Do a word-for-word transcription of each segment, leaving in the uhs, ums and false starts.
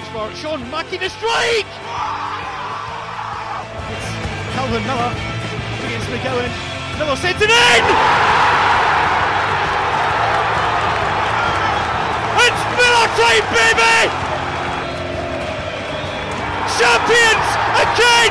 is for Sean Mackie to strike! It's Calvin Miller against McGowan. Miller sends it in! It's Miller time, baby! Champions again!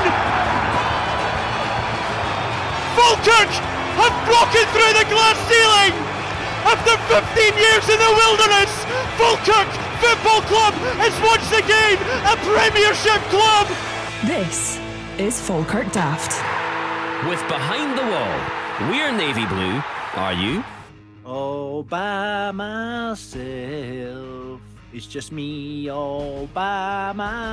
Falkirk have broken through the glass ceiling! After fifteen years in the wilderness, Falkirk Football Club is once again a Premiership club! This is Falkirk Daft. With Behind the Wall, we're navy blue, are you? All by myself, it's just me all by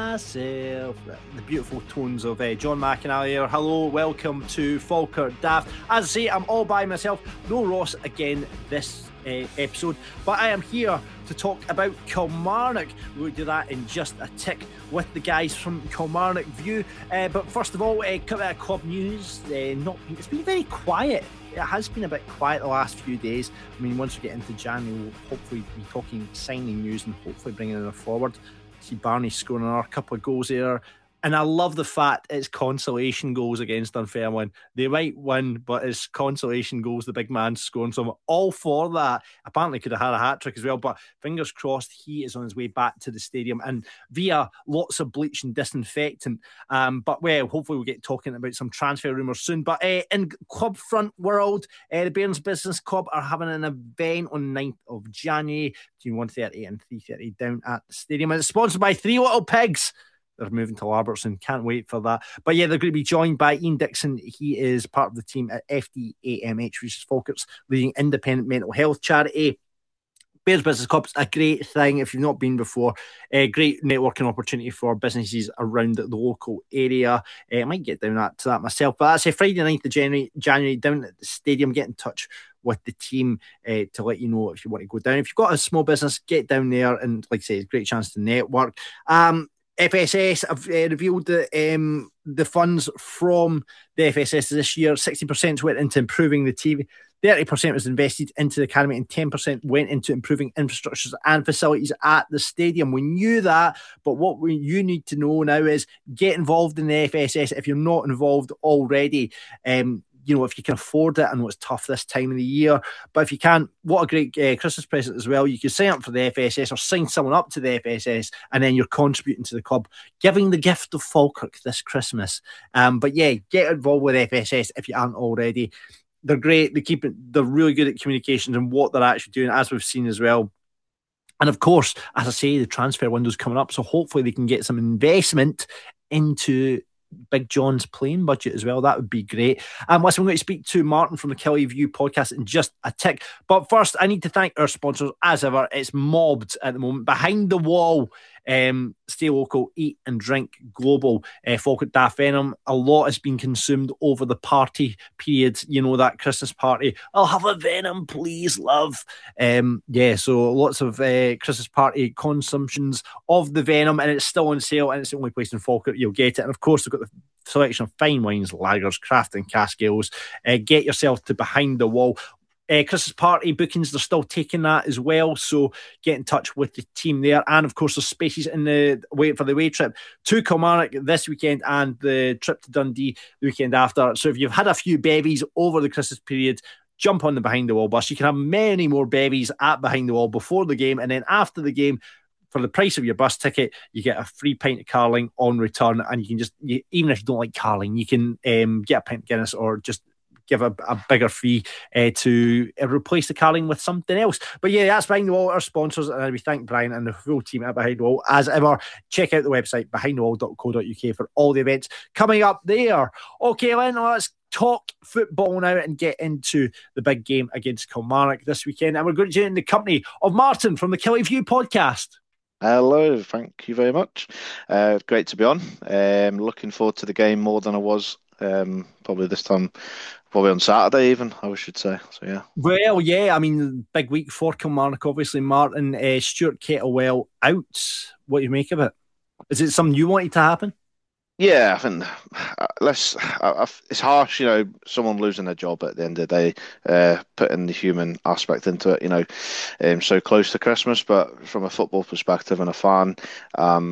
myself. The beautiful tones of uh, John McInally here. Hello, welcome to Falkirk Daft. As I say, I'm all by myself. No Ross again this uh, episode, but I am here to talk about Kilmarnock. We'll do that in just a tick with the guys from Kilmarnock View. Uh, but first of all, a couple of club news. Uh, not, it's been very quiet. It has been a bit quiet the last few days. I mean, once we get into January, we'll hopefully be talking signing news and hopefully bringing it forward. See Barney scoring another couple of goals there. And I love the fact it's consolation goals against Dunfermline. They might win, but it's consolation goals, the big man scoring. So I'm all for that. Apparently could have had a hat-trick as well, but fingers crossed he is on his way back to the stadium and via lots of bleach and disinfectant. Um, but, well, hopefully we'll get talking about some transfer rumours soon. But uh, in club front world, uh, the Bairns Business Club are having an event on ninth of January between one thirty and three thirty down at the stadium. And it's sponsored by Three Little Pigs. They're moving to Larbertson. Can't wait for that. But yeah, they're going to be joined by Ian Dixon. He is part of the team at F D A M H, which is Falkirk's leading independent mental health charity. Bears Business Club's a great thing if you've not been before. A great networking opportunity for businesses around the local area. Uh, I might get down that, to that myself. But that's a Friday ninth of January, January down at the stadium. Get in touch with the team uh, to let you know if you want to go down. If you've got a small business, get down there. And like I say, it's a great chance to network. Um, F S S have uh, revealed that um, the funds from the F S S this year, sixty percent went into improving the T V, thirty percent was invested into the academy, and ten percent went into improving infrastructures and facilities at the stadium. We knew that, but what we, you need to know now is get involved in the F S S if you're not involved already. Um, you know, if you can afford it. I know it's tough this time of the year, but if you can, what a great uh, Christmas present as well. You can sign up for the F S S or sign someone up to the F S S, and then you're contributing to the club, giving the gift of Falkirk this Christmas. Um, but yeah, get involved with F S S if you aren't already. They're great. They keep it. They're really good at communications and what they're actually doing, as we've seen as well. And of course, as I say, the transfer window's coming up, so hopefully they can get some investment into Big John's playing budget as well. That would be great. Um, listen, I'm going to speak to Martin from the Killie View podcast in just a tick. But first, I need to thank our sponsors as ever. It's mobbed at the moment. Behind the Wall, um, stay local, eat and drink global. Uh, Falkirk Daft Venom. A lot has been consumed over the party period. You know, that Christmas party. I'll have a Venom, please, love. Um, yeah, so lots of uh, Christmas party consumptions of the Venom, and it's still on sale, and it's the only place in Falkirk you'll get it. And of course, they've got the selection of fine wines, lagers, craft and cask ales. Uh, get yourself to Behind the Wall. Uh, Christmas party bookings, they're still taking that as well, so get in touch with the team there. And of course, there's spaces in the wait for the away trip to Kilmarnock this weekend and the trip to Dundee the weekend after. So if you've had a few bevies over the Christmas period, jump on the Behind the Wall bus. You can have many more bevies at Behind the Wall before the game, and then after the game, for the price of your bus ticket, you get a free pint of Carling on return, and you can just, you, even if you don't like Carling, you can um, get a pint of Guinness or just give a, a bigger fee uh, to uh, replace the Carling with something else. But yeah, that's Behind the Wall, our sponsors, and we thank Brian and the full team at Behind the Wall as ever. Check out the website behind the wall dot co dot uk for all the events coming up there. Okay, then let's talk football now and get into the big game against Kilmarnock this weekend. And we're going to do it in the company of Martin from the Killie View podcast. Hello, thank you very much. Uh, great to be on. Um, looking forward to the game more than I was um, probably this time, probably on Saturday even, I should say. So yeah. Well, yeah, I mean, big week for Kilmarnock, obviously. Martin, uh, Stuart Kettlewell out. What do you make of it? Is it something you wanted to happen? Yeah, I think uh, let's. Uh, it's harsh, you know, someone losing their job at the end of the day, uh, putting the human aspect into it, you know, um, so close to Christmas. But from a football perspective and a fan, um,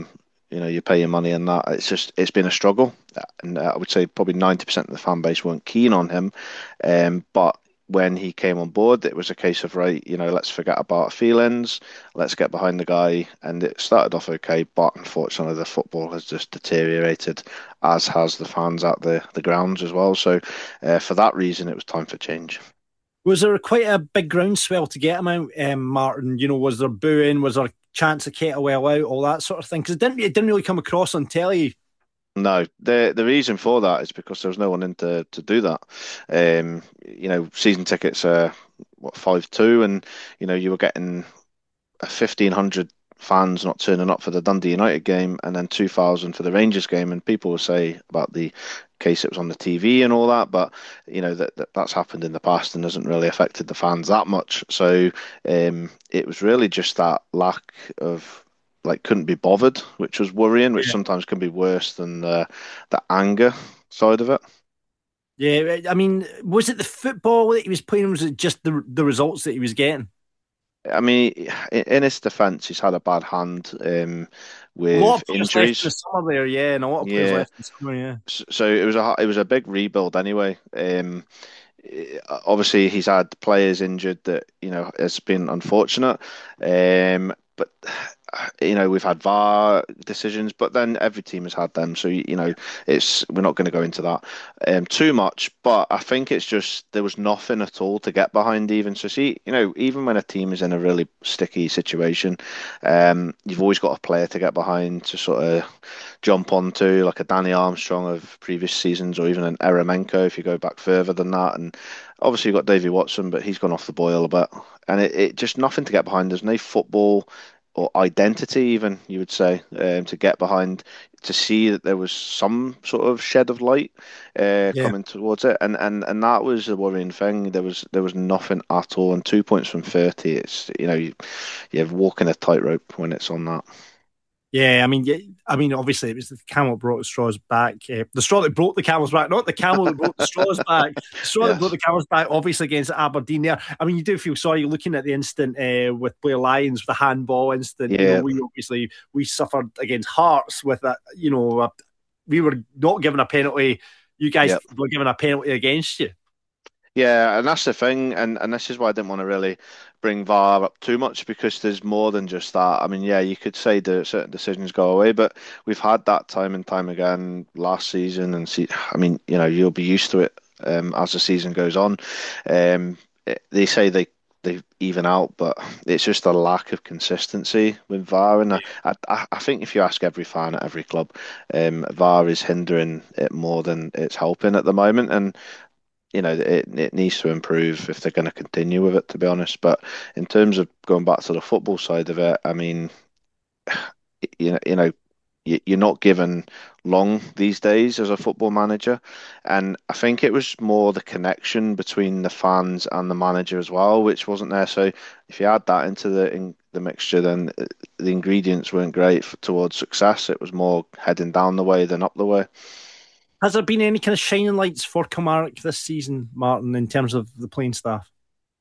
you know, you pay your money and that. It's just it's been a struggle, and uh, I would say probably ninety percent of the fan base weren't keen on him. Um, but when he came on board, it was a case of, right, you know, let's forget about our feelings, let's get behind the guy, and it started off okay. But unfortunately, the football has just deteriorated, as has the fans at the the grounds as well. So uh, for that reason, it was time for change. Was there quite a big groundswell to get him out, um, Martin? You know, was there booing? Was there a chance of Kettlewell out? All that sort of thing? Because it didn't, it didn't really come across on telly. No, the the reason for that is because there was no one in to, to do that. Um, you know, season tickets are what five two, and you know you were getting a fifteen hundred fans not turning up for the Dundee United game, and then two thousand for the Rangers game. And people will say about the case it was on the T V and all that, but you know that, that that's happened in the past and hasn't really affected the fans that much. So um, it was really just that lack of, like, couldn't be bothered, which was worrying, which Yeah. sometimes can be worse than the the anger side of it. Yeah, I mean, was it the football that he was playing, or was it just the the results that he was getting? I mean, in, in his defence, he's had a bad hand um, A lot with of players left in the injuries. summer there, yeah, and a lot of players Yeah, left in the summer, yeah. S- so it was a it was a big rebuild anyway. Um, eh, Obviously, he's had players injured that you know has been unfortunate. Um, but you know we've had V A R decisions, but then every team has had them. So you know it's we're not going to go into that um, too much. But I think it's just there was nothing at all to get behind even. So see, you know, even when a team is in a really sticky situation, um, you've always got a player to get behind to sort of jump onto, like a Danny Armstrong of previous seasons, or even an Eremenko if you go back further than that. And obviously you've got Davy Watson, but he's gone off the boil a bit. And it, it just nothing to get behind. There's no football or identity, even you would say, um, to get behind, to see that there was some sort of shed of light uh, Yeah. coming towards it, and and and that was a worrying thing. There was there was nothing at all, and two points from thirty. It's you know you you're walking a tightrope when it's on that. Yeah, I mean, yeah, I mean, obviously, it was the camel that brought the straws back. Uh, the straw that broke the camel's back, not the camel that brought the straws back. The straw that brought Yes. the camel's back, obviously, against Aberdeen there. I mean, you do feel sorry looking at the instant uh, with Blair Lyons, the handball incident. You know, Yeah. we obviously we suffered against Hearts with that. You know, a, we were not given a penalty. You guys Yeah. were given a penalty against you. Yeah, and that's the thing, and and this is why I didn't want to really bring V A R up too much, because there's more than just that. I mean, yeah, you could say that certain decisions go away, but we've had that time and time again last season, and see, I mean, you know, you'll be used to it um, as the season goes on. Um, it- they say they they even out, but it's just a lack of consistency with V A R, and I, I I think if you ask every fan at every club, um, V A R is hindering it more than it's helping at the moment, and you know, it it needs to improve if they're going to continue with it, to be honest. But in terms of going back to the football side of it, I mean, you know, you know, you- you're not given long these days as a football manager, and I think it was more the connection between the fans and the manager as well, which wasn't there. So if you add that into the in the mixture, then uh, the ingredients weren't great for, towards success. It was more heading down the way than up the way. Has there been any kind of shining lights for Kilmarnock this season, Martin, in terms of the playing staff?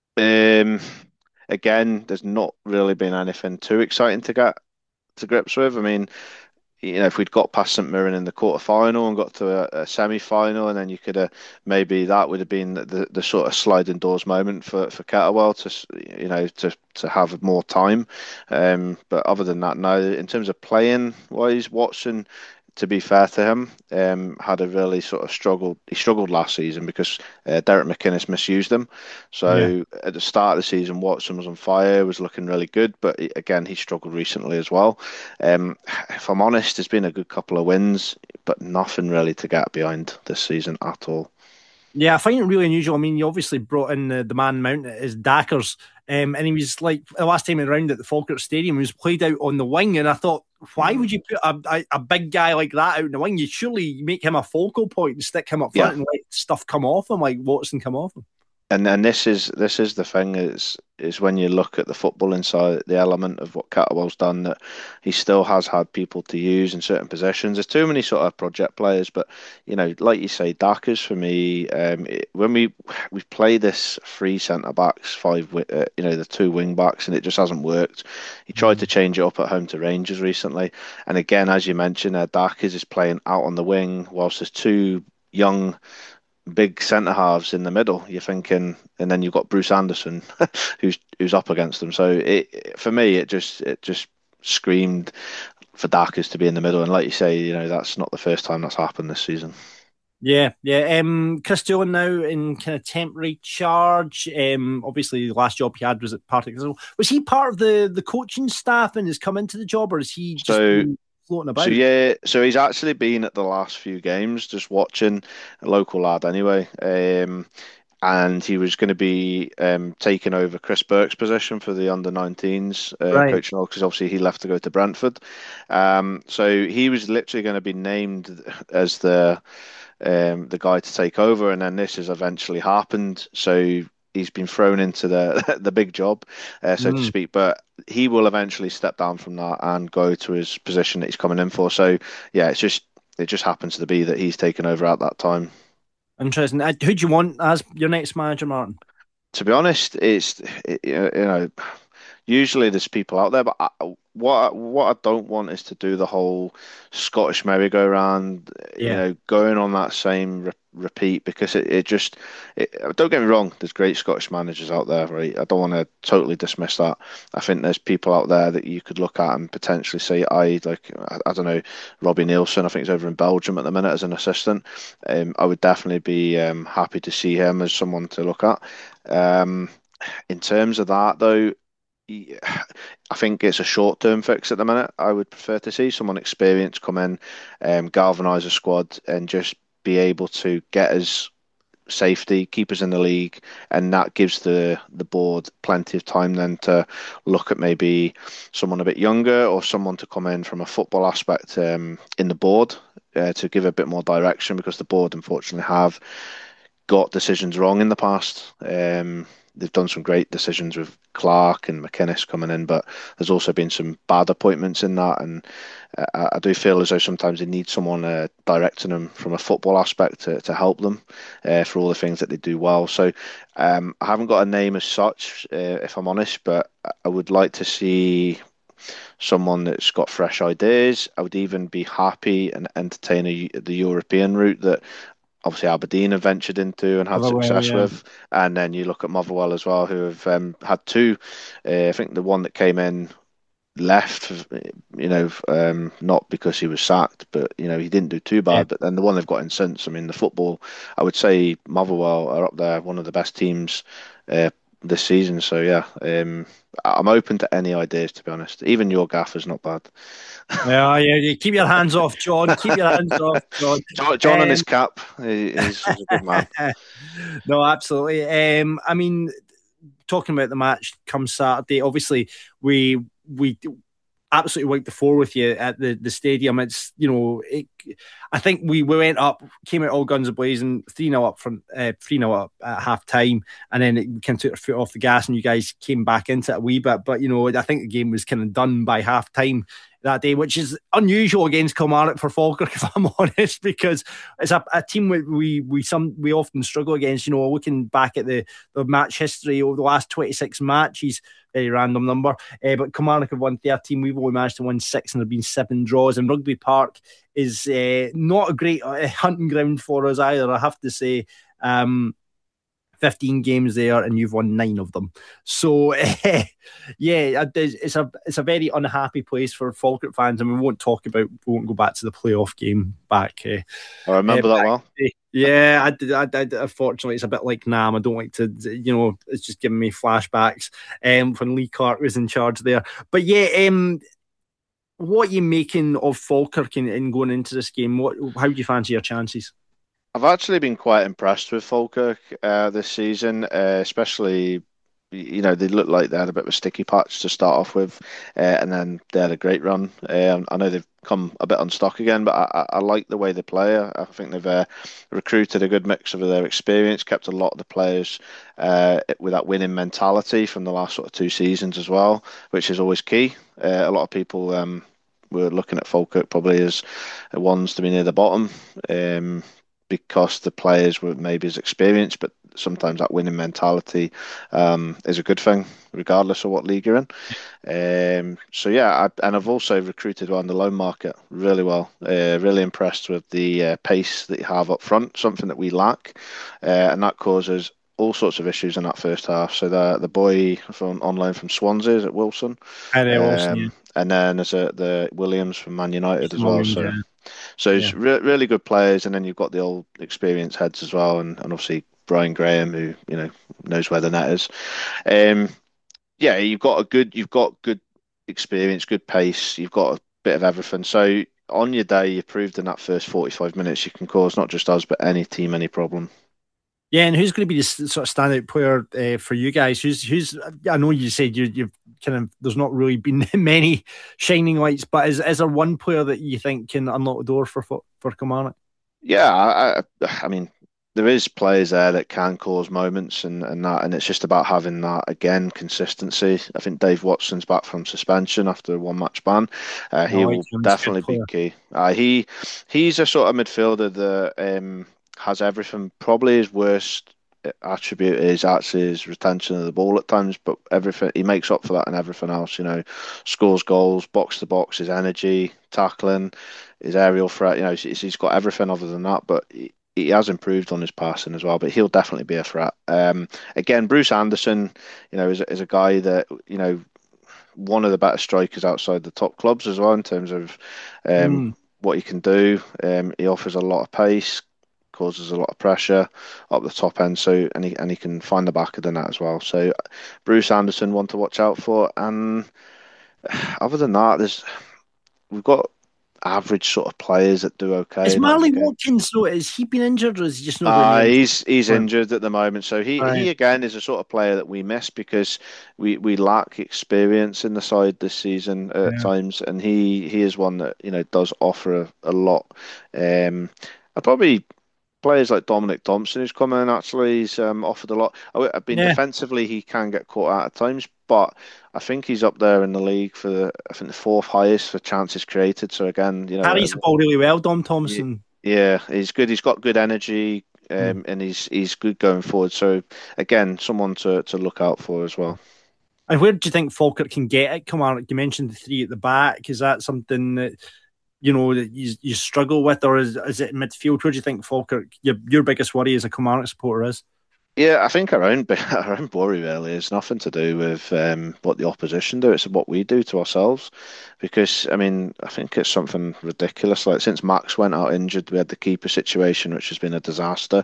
Um, Again, there's not really been anything too exciting to get to grips with. I mean, you know, if we'd got past St Mirren in the quarter final and got to a, a semi final, and then you could have maybe that would have been the, the sort of sliding doors moment for for Kettlewell to s- you know to to have more time. Um, but other than that, no. In terms of playing wise, Watson, to be fair to him, um, had a really sort of struggled. He struggled last season because uh, Derek McInnes misused him. Yeah. So at the start of the season, Watson was on fire, was looking really good, but he- again, he struggled recently as well. Um, if I'm honest, there's been a good couple of wins, but nothing really to get behind this season at all. Yeah, I find it really unusual. I mean, you obviously brought in the, the man Mount as Dackers, um, and he was like the last time around at the Falkirk Stadium, he was played out on the wing, and I thought, why would you put a, a, a big guy like that out in the wing? You surely make him a focal point and stick him up front Yeah. and let stuff come off him, like Watson come off him. and and this is this is the thing is is when you look at the football inside the element of what Catterwell's done, that he still has had people to use in certain positions. There's too many sort of project players, but you know, like you say, Daka's for me. Um, it- when we we play this three centre backs, five, wi- uh, you know, the two wing backs, and it just hasn't worked. He tried to change it up at home to Rangers recently, and again, as you mentioned, uh, Daka's is playing out on the wing, whilst there's two young big centre halves in the middle. You're thinking, and then you've got Bruce Anderson, who's who's up against them. So it for me, it just it just screamed for Dakas to be in the middle. And like you say, you know, that's not the first time that's happened this season. Yeah, yeah. Um, Chris Doolan now in kind of temporary charge. Um, obviously the last job he had was at Partick. Was he part of the the coaching staff and has come into the job, or is he just So been floating about? so yeah, so he's actually been at the last few games, just watching, a local lad anyway. Um, and he was going to be um, taking over Chris Burke's position for the under nineteens uh, Right. coaching role, because obviously he left to go to Brentford. Um, so he was literally going to be named as the um, the guy to take over, and then this has eventually happened. So he's been thrown into the the big job, uh, so to Mm. speak. But he will eventually step down from that and go to his position that he's coming in for. So yeah, it's just it just happens to be that he's taken over at that time. Interesting. Uh, who do you want as your next manager, Martin? To be honest, it's it, you know usually there's people out there, but I, what what I don't want is to do the whole Scottish merry-go-round, you Yeah. know, going on that same re repeat, because it, it just it, don't get me wrong, there's great Scottish managers out there, right? I don't want to totally dismiss that. I think there's people out there that you could look at and potentially say, I like I, I don't know, Robbie Nielsen, I think he's over in Belgium at the minute as an assistant. Um, I would definitely be um, happy to see him as someone to look at. Um, in terms of that, though, yeah, I think it's a short-term fix at the minute. I would prefer to see someone experienced come in, um, galvanise a squad, and just be able to get us safety, keep us in the league, and that gives the the board plenty of time then to look at maybe someone a bit younger, or someone to come in from a football aspect um, in the board uh, to give a bit more direction, because the board unfortunately have got decisions wrong in the past. Um, they've done some great decisions with Clark and McInnes coming in, but there's also been some bad appointments in that. And uh, I I do feel as though sometimes they need someone uh, directing them from a football aspect to, to help them uh, for all the things that they do well. So um, I haven't got a name as such, uh, if I'm honest, but I would like to see someone that's got fresh ideas. I would even be happy and entertain a, the European route that obviously Aberdeen have ventured into and had Otherwell, success yeah. with. And then you look at Motherwell as well, who have um, had two. Uh, I think the one that came in left, you know, um, not because he was sacked, but you know he didn't do too Yeah. bad. But then the one they've got in since, I mean, the football, I would say Motherwell are up there, one of the best teams uh, this season. So yeah, um, I'm open to any ideas, to be honest. Even your gaffer's not bad. Yeah, yeah, yeah. Keep your hands off, John. Keep your hands off, John. John, John and his Um, cap, he, he's, he's a good man. no, absolutely. Um, I mean, talking about the match come Saturday, obviously we we absolutely wiped the floor with you at the, the stadium. It's, you know, it, I think we, we went up, came out all guns a-blazing, three nil up from uh, three nil up at half time, and then it kind of took our foot off the gas and you guys came back into it a wee bit. But, you know, I think the game was kind of done by half time that day, which is unusual against Kilmarnock for Falkirk, if I'm honest, because it's a, a team we, we we some we often struggle against. You know, looking back at the, the match history over the last twenty-six matches, very random number, uh, but Kilmarnock have won thirteen. We've only managed to win six, and there have been seven draws. And Rugby Park is uh, not a great uh, hunting ground for us either, I have to say. Um, fifteen games there, and you've won nine of them. So, uh, yeah, it's a it's a very unhappy place for Falkirk fans, and we won't talk about, we won't go back to the playoff game back. Uh, I remember uh, that well. yeah, I did. I, I, unfortunately, it's a bit like Nam. I don't like to, you know, it's just giving me flashbacks um, when Lee Clark was in charge there. But yeah, um, what are you making of Falkirk in, in going into this game? What, how do you fancy your chances? I've actually been quite impressed with Falkirk uh, this season, uh, especially you know, they looked like they had a bit of a sticky patch to start off with, uh, and then they had a great run. Um, I know they've come a bit unstuck again, but I, I, I like the way they play. I think they've uh, recruited a good mix of their experience, kept a lot of the players uh, with that winning mentality from the last sort of two seasons as well, which is always key. Uh, a lot of people um, were looking at Falkirk probably as ones to be near the bottom. Um, because the players were maybe as experienced, but sometimes that winning mentality um, is a good thing, regardless of what league you're in. Um, so yeah, I, and I've also recruited on the loan market really well. Uh, really impressed with the uh, pace that you have up front, something that we lack, uh, and that causes all sorts of issues in that first half. So the the boy from online from Swansea is at Wilson, And uh, Wilson, um, yeah. and then there's a, the Williams from Man United as well. Williams, So. yeah. So it's Yeah. re- really good players, and then you've got the old experienced heads as well, and, and obviously Brian Graham, who you know knows where the net is. Um, yeah, you've got a good, you've got good experience, good pace, you've got a bit of everything. So on your day, you proved in that first forty-five minutes you can cause not just us but any team any problem. Yeah, and who's going to be the s- sort of standout player uh, for you guys? Who's who's? I know you said you, you've kind of there's not really been many shining lights, but is is there one player that you think can unlock the door for for, for Kilmarnock? Yeah, I, I, I mean, there is players there that can cause moments and, and that, and it's just about having that again consistency. I think Dave Watson's back from suspension after a one match ban. Uh, he I like will him, he's a good definitely be player. key. Uh, he he's a sort of midfielder that um, has everything. Probably his worst attribute is actually his retention of the ball at times, but everything he makes up for that in everything else. You know, scores goals, box to box, his energy, tackling, his aerial threat. You know, he's, he's got everything other than that, but. He, he has improved on his passing as well, but he'll definitely be a threat. Um, again, Bruce Anderson, you know, is, is a guy that, you know, one of the better strikers outside the top clubs as well in terms of um, Mm. what he can do. Um, he offers a lot of pace, causes a lot of pressure up the top end, so and he and he can find the back of the net as well. So Bruce Anderson, one to watch out for. And other than that, there's we've got average sort of players that do okay Is in every Marley game. Watkins though? Is he been injured or is he just not going Uh, to? he's he's Right. injured at the moment, so he he Right. again is a sort of player that we miss because we we lack experience in the side this season at Yeah. times, and he he is one that you know does offer a, a lot. Um, I probably players like Dominic Thompson who's come in actually he's um, offered a lot. I, I've been Yeah. defensively he can get caught out at times, but I think he's up there in the league for the, I think the fourth highest for chances created. So again, you know, Carries the ball really well, Dom Ye- Thompson. yeah, he's good. He's got good energy, Mm. um, and he's he's good going forward. So again, someone to to look out for as well. And where do you think Falkirk can get it? Kilmarnock, you mentioned the three at the back. Is that something that you know that you, you struggle with, or is is it midfield? Where do you think Falkirk your your biggest worry as a Kilmarnock supporter is? Yeah, I think our own our own worry really is nothing to do with um, what the opposition do. It's what we do to ourselves, because I mean I think it's something ridiculous. Like since Max went out injured, we had the keeper situation, which has been a disaster,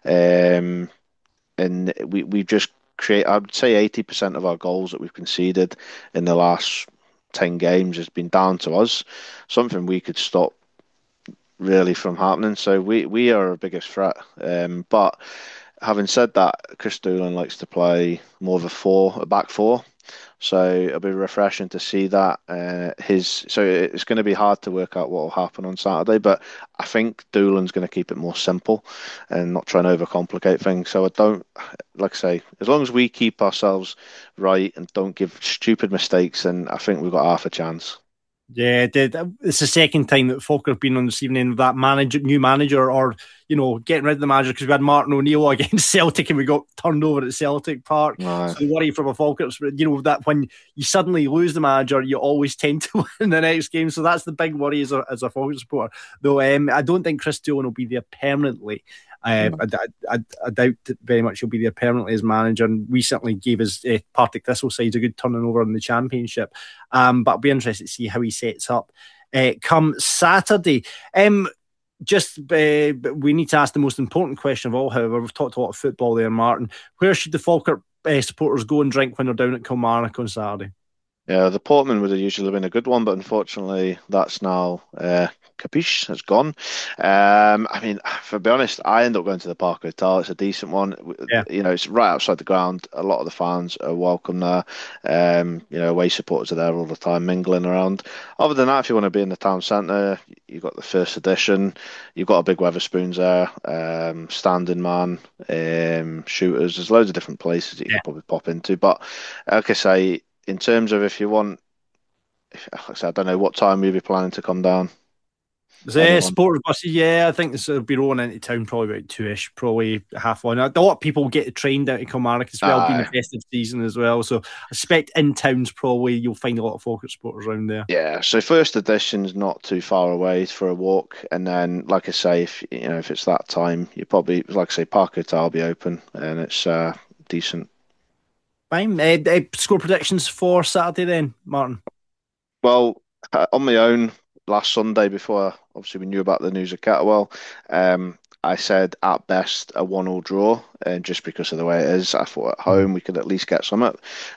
um, and we we just create. I would say eighty percent of our goals that we've conceded in the last ten games has been down to us. Something we could stop really from happening. So we we are our biggest threat. Um, but having said that, Chris Doolan likes to play more of a four, a back four. So it'll be refreshing to see that. Uh, his so it's going to be hard to work out what will happen on Saturday, but I think Doolan's going to keep it more simple and not try and overcomplicate things. So I don't, like I say, as long as we keep ourselves right and don't give stupid mistakes, then I think we've got half a chance. Yeah, did it's the second time that Falkirk have been on the receiving end of that manager, new manager, or you know, getting rid of the manager because we had Martin O'Neill against Celtic and we got turned over at Celtic Park. Aye. So the worry from a Falkirk, you know, that when you suddenly lose the manager, you always tend to win the next game. So that's the big worry as a as a Falkirk supporter. Though um, I don't think Chris Doolan will be there permanently. Uh, I, I, I doubt that very much he'll be there permanently as manager, and we certainly gave his uh, Partick Thistle sides a good turning over in the Championship. Um, but I'll be interested to see how he sets up uh, come Saturday. Um, just uh, we need to ask the most important question of all. However, we've talked a lot of football there, Martin. Where should the Falkirk uh, supporters go and drink when they're down at Kilmarnock on Saturday? Yeah, the Portman would have usually been a good one, but unfortunately, that's now uh, Capiche has gone. Um, I mean, for be honest, I end up going to the Park Hotel. It's a decent one. Yeah. You know, it's right outside the ground. A lot of the fans are welcome there. Um, you know, away supporters are there all the time, mingling around. Other than that, if you want to be in the town centre, you've got the first edition. You've got a big Weatherspoons there, um, Standing Man, um, Shooters. There's loads of different places that you Yeah. can probably pop into. But like I say, in terms of if you want, like I said, I don't know what time you'll be planning to come down. The supporters buses, yeah, I think this will be rolling into town probably about two-ish, probably half one. A lot of people get the train down to Kilmarnock as well, Aye. being the festive season as well. So I expect in towns probably you'll find a lot of Falkirk supporters around there. Yeah, so first edition's not too far away for a walk, and then like I say, if you know if it's that time, you probably like I say, Park Hotel will be open, and it's uh, decent. Fine. Uh, uh, score predictions for Saturday then, Martin? Well, uh, on my own, last Sunday before obviously we knew about the news of Kettlewell, um, I said at best a one-all draw, and just because of the way it is, I thought at home we could at least get some.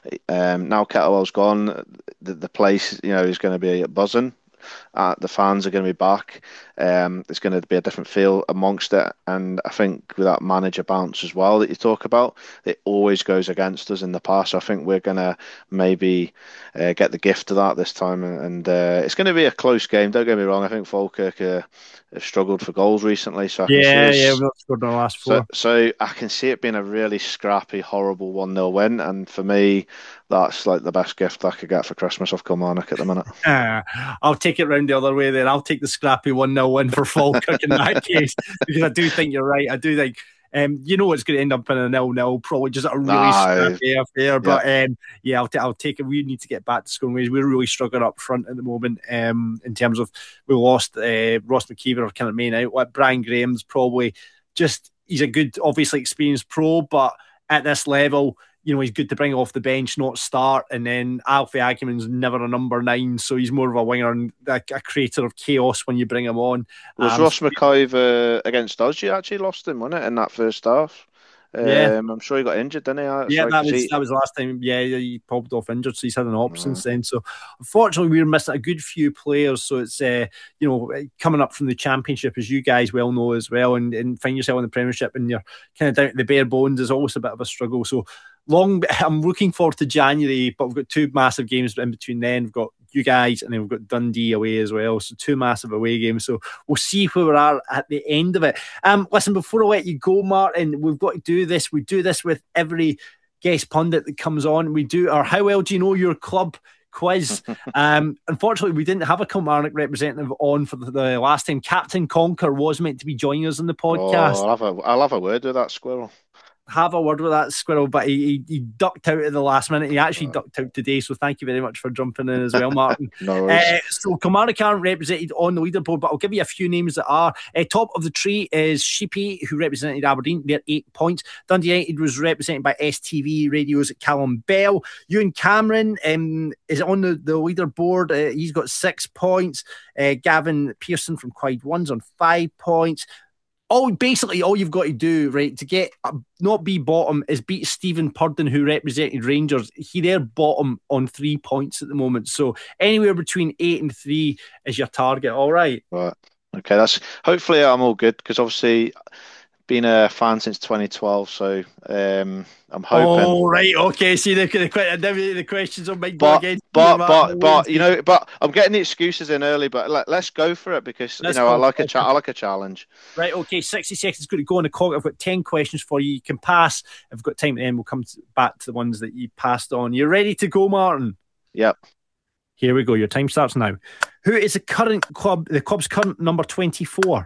Um, now Kettlewell's gone, the, the place you know is going to be buzzing. Uh, the fans are going to be back. Um, there's going to be a different feel amongst it, and I think with that manager bounce as well that you talk about, it always goes against us in the past. So I think we're going to maybe uh, get the gift of that this time, and uh, it's going to be a close game. Don't get me wrong. I think Falkirk uh, have struggled for goals recently, so I can Yeah, see us, yeah, we've not scored in the last four. so, so I can see it being a really scrappy, horrible one nil win, and for me, that's like the best gift I could get for Christmas off Kilmarnock at the minute. Ah, I'll take it round the other way then. I'll take the scrappy one nil win for Falkirk in that case, because I do think you're right. I do think, um, you know, it's going to end up in a nil nil, probably just a really Aye. scrappy affair. But yeah, um, yeah I'll, t- I'll take it. We need to get back to scoring ways. We're really struggling up front at the moment um, in terms of we lost uh, Ross McKeever, our kind of main outlet. Brian Graham's probably just, he's a good, obviously experienced pro, but at this level, you know, he's good to bring off the bench, not start. And then Alfie Ackerman's never a number nine, so he's more of a winger and a, a creator of chaos when you bring him on. Was Um, Ross McIver against us? You actually lost him, wasn't it, in that first half? Um, Yeah. I'm sure he got injured, didn't he? Yeah, Sorry, that 'cause was he- that was the last time. Yeah, he popped off injured, so he's had an op Mm. since then. So unfortunately, we're missing a good few players. So it's uh, you know coming up from the Championship, as you guys well know as well, and, and find yourself in the Premiership, and you're kind of down to the bare bones is always a bit of a struggle. So long, I'm looking forward to January, but we've got two massive games in between. Then we've got you guys, and then we've got Dundee away as well. So two massive away games. So we'll see where we are at the end of it. Um, listen, before I let you go, Martin, we've got to do this. We do this with every guest pundit that comes on. We do our How Well Do You Know Your Club quiz. um, unfortunately, we didn't have a Kilmarnock representative on for the, the last time. Captain Conker was meant to be joining us on the podcast. Oh, I'll have a I'll have a word with that squirrel. Have a word with that squirrel, but he, he, he ducked out at the last minute. He actually ducked out today, so thank you very much for jumping in as well, Martin. No worries. Uh, so Kilmarnock aren't represented on the leaderboard, but I'll give you a few names that are. Uh, top of the tree is Sheepy, who represented Aberdeen. They're eight points. Dundee United was represented by S T V Radio's Callum Bell. Ewan Cameron um, is on the, the leaderboard. Uh, he's got six points. Uh, Gavin Pearson from Clyde One's on five points. All basically all you've got to do, right, to get uh, not be bottom is beat Stephen Purden, who represented Rangers. He they're bottom on three points at the moment. So anywhere between eight and three is your target. All right. Right. Okay. That's hopefully I'm all good because obviously been a fan since twenty twelve, so um, I'm hoping. Oh right, okay. See the the, the, the questions on Mike But again. but but but you know, but I'm getting the excuses in early. But let, let's go for it because Let's you know I go. like a cha- I like a challenge. Right, okay, sixty seconds going to go on the clock. I've got ten questions for you. You can pass. If we've got time at the end, we'll come to, back to the ones that you passed on. You ready to go, Martin? Yep. Here we go. Your time starts now. Who is the current club? The club's current number twenty-four.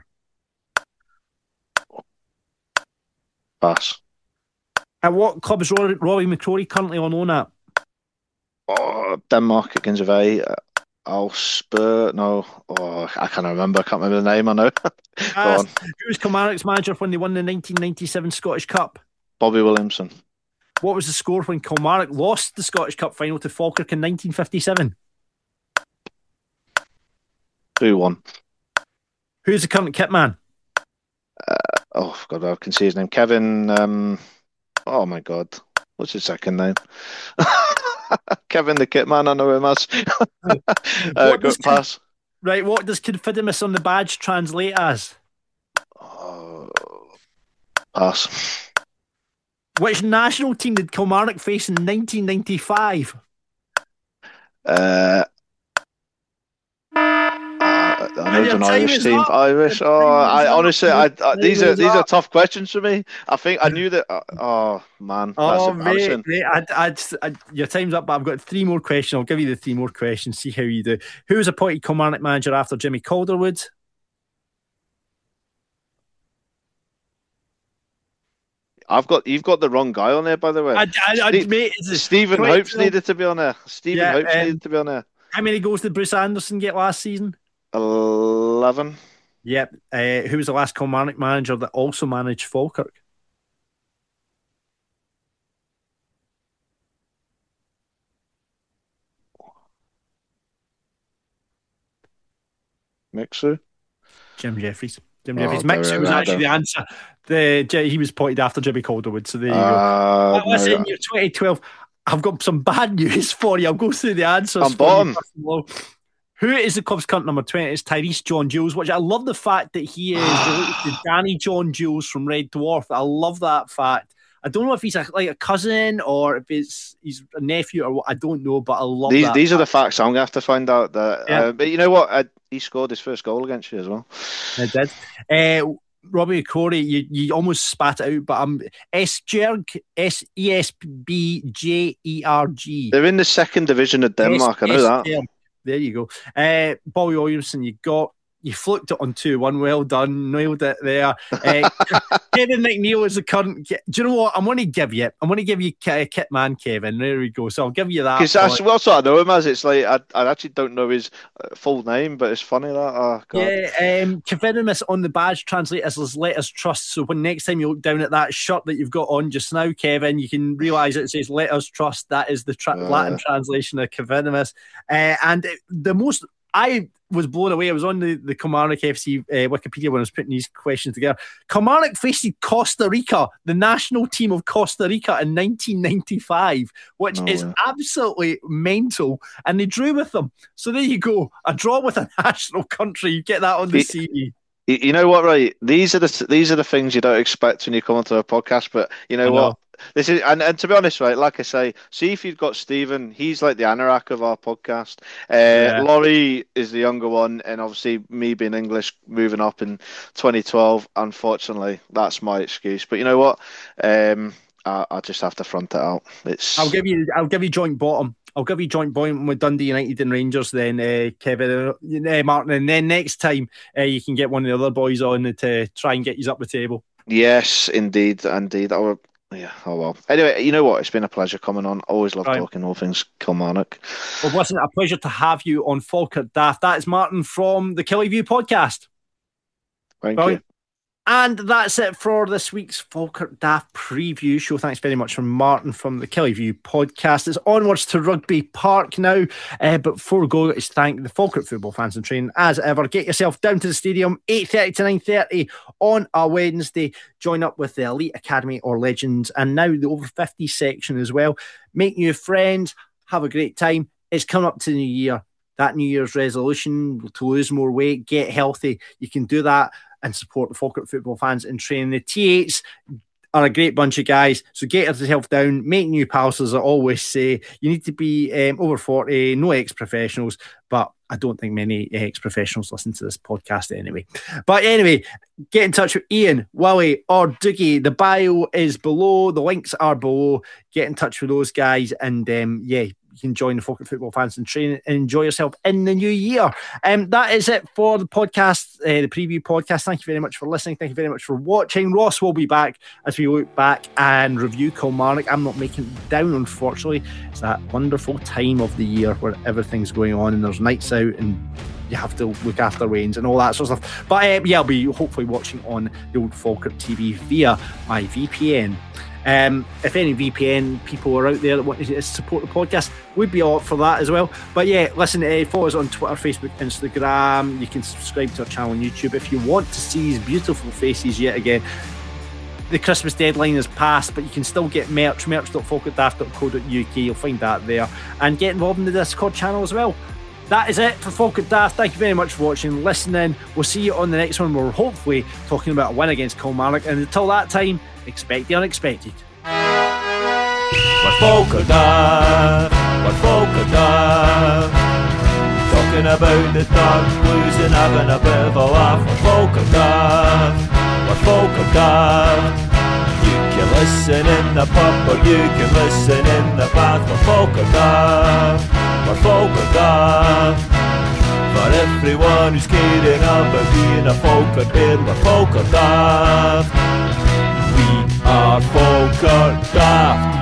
Pass. And what club is Rory, Rory McCrory currently on loan at? Oh, Denmark at Ginzavay. Alspur. No. Oh, I can't remember. I can't remember the name. I know. Go Uh, on. who was Kilmarnock's manager when they won the nineteen ninety-seven Scottish Cup? Bobby Williamson. What was the score when Kilmarnock lost the Scottish Cup final to Falkirk in nineteen fifty-seven? two one. Who's the current kit man? Oh God, I can see his name. Kevin. Um, oh my God, what's his second name? Kevin the Kit Man. I know him as. uh, What go does- pass. Right, what does Confidimus on the badge translate as? Oh, pass. Which national team did Kilmarnock face in nineteen ninety-five? Uh, I know it's your an time Irish is team. up. Irish. Your Oh, time is I up. honestly, I, Your I these time are is these are up. tough questions for me. I think I knew that. uh, Oh man, that's Oh, mate, embarrassing. mate I'd, I'd, I'd, your time's up, but I've got three more questions. I'll give you the three more questions, see how you do. Who was appointed Kilmarnock manager after Jimmy Calderwood? I've got you've got the wrong guy on there, by the way. I, I, I, Steve- mate, it's a- Stephen twenty Hopes twelve. needed to be on there. Stephen Yeah, Hopes um, needed to be on there. How many goals did Bruce Anderson get last season? Eleven. Yep. Uh, who was the last Kilmarnock manager that also managed Falkirk? Mixer. Jim Jeffries. Jim Oh, Jeffries. there Mixer we was are, actually there. the answer. The he was appointed after Jimmy Calderwood, so there you go. Uh, But listen, no, you're twenty twelve. I've got some bad news for you. I'll go through the answers. I'm for bottom. you first of all. Who is the club's current number twenty? It's Tyrese John Jules, which I love the fact that he is related to Danny John Jules from Red Dwarf. I love that fact. I don't know if he's a, like a cousin or if it's he's a nephew or what. I don't know, but I love these that. these are the facts I'm gonna have to find out. That, Yeah. uh, but you know what? I, he scored his first goal against you as well. I did. Uh, Robbie Corey, you, you almost spat it out, but I'm Esbjerg, S E S B J E R G. They're in the second division of Denmark. I know that. Esbjerg. There you go. Uh, Bobby Williamson, you got you fluked it on two one. Well done, nailed it there. Uh, Kevin McNeil is the current. Do you know what? I'm going to give you. I'm going to give you Kit Man Kevin. There we go. So I'll give you that. Because that's what I know him as. It's like I, I actually don't know his full name, but it's funny that. Oh, God. Yeah, um, Confidimus on the badge translate as "Let Us Trust." So when next time you look down at that shirt that you've got on just now, Kevin, you can realise it says "Let Us Trust." That is the tra- Uh. Latin translation of Confidimus. Uh, and it, the most I was blown away. I was on the, the Kilmarnock F C uh, Wikipedia when I was putting these questions together. Kilmarnock faced Costa Rica, the national team of Costa Rica, in nineteen ninety-five, which No is way. absolutely mental. And they drew with them. So there you go. A draw with a national country. You get that on the He- C V. You you know what, right? These are the these are the things you don't expect when you come onto a podcast. But you know, I know. what? This is and, and to be honest, right? Like I say, see if you've got Stephen. He's like the anorak of our podcast. Uh, Yeah. Laurie is the younger one, and obviously me being English, moving up in twenty twelve. Unfortunately, that's my excuse. But you know what? Um, I, I just have to front it out. It's I'll give you. I'll give you joint bottom. I'll give you joint bottom with Dundee United and Rangers. Then uh, Kevin, uh, Martin, and then next time uh, you can get one of the other boys on to try and get you up the table. yes, indeed, indeed. I will, yeah. Oh well. Anyway, you know what? It's been a pleasure coming on. Always love Right. talking all things Kilmarnock. Well, wasn't it a pleasure to have you on Falkirk Daft? That is Martin from the Killie View podcast. Thank Right. you. And that's it for this week's Falkirk Daft preview show. Thanks very much from Martin from the Killie View podcast. It's onwards to Rugby Park now. Uh, but before we go, it's thank the Falkirk football fans and training as ever. Get yourself down to the stadium, eight thirty to nine thirty on a Wednesday. Join up with the Elite Academy or Legends and now the over fifty section as well. Make new friends, have a great time. It's coming up to the new year. That New Year's resolution to lose more weight, get healthy. You can do that and support the Falkirk football fans in training. The T eights are a great bunch of guys, so get yourself down, make new pals, as I always say. You need to be um, over forty, no ex-professionals, but I don't think many ex-professionals listen to this podcast anyway. But anyway, get in touch with Ian, Willie or Dougie. The bio is below, the links are below. Get in touch with those guys and um, yeah, you can join the Falkirk football fans and train and enjoy yourself in the new year. Um, that is it for the podcast, uh, the preview podcast. Thank you very much for listening. Thank you very much for watching. Ross will be back as we look back and review Kilmarnock. I'm not making it down, unfortunately. It's that wonderful time of the year where everything's going on and there's nights out and you have to look after Waynes and all that sort of stuff. But uh, yeah, I'll be hopefully watching on the old Falkirk T V via my V P N. Um, if any V P N people are out there that want to support the podcast, we'd be all up for that as well. But yeah, listen, uh, follow us on Twitter, Facebook, Instagram. You can subscribe to our channel on YouTube if you want to see these beautiful faces yet again. The Christmas deadline has passed, but you can still get merch, merch dot falkirkdaft dot co dot uk. You'll find that there. And get involved in the Discord channel as well. That is it for Falkirk Daft. Thank you very much for watching, listening. We'll see you on the next one where we're hopefully talking about a win against Kilmarnock. And until that time, expect the unexpected. We're Falkirk Daft, we're Falkirk Daft, talking about the dark blues and having a bit of a laugh. We're Falkirk Daft, we're Falkirk Daft. You can listen in the pub or you can listen in the bath. We're Falkirk Daft, we're Falkirk Daft. For everyone who's caring about being a Falkirk bairn, we're Falkirk Daft. We are Falkirk Daft.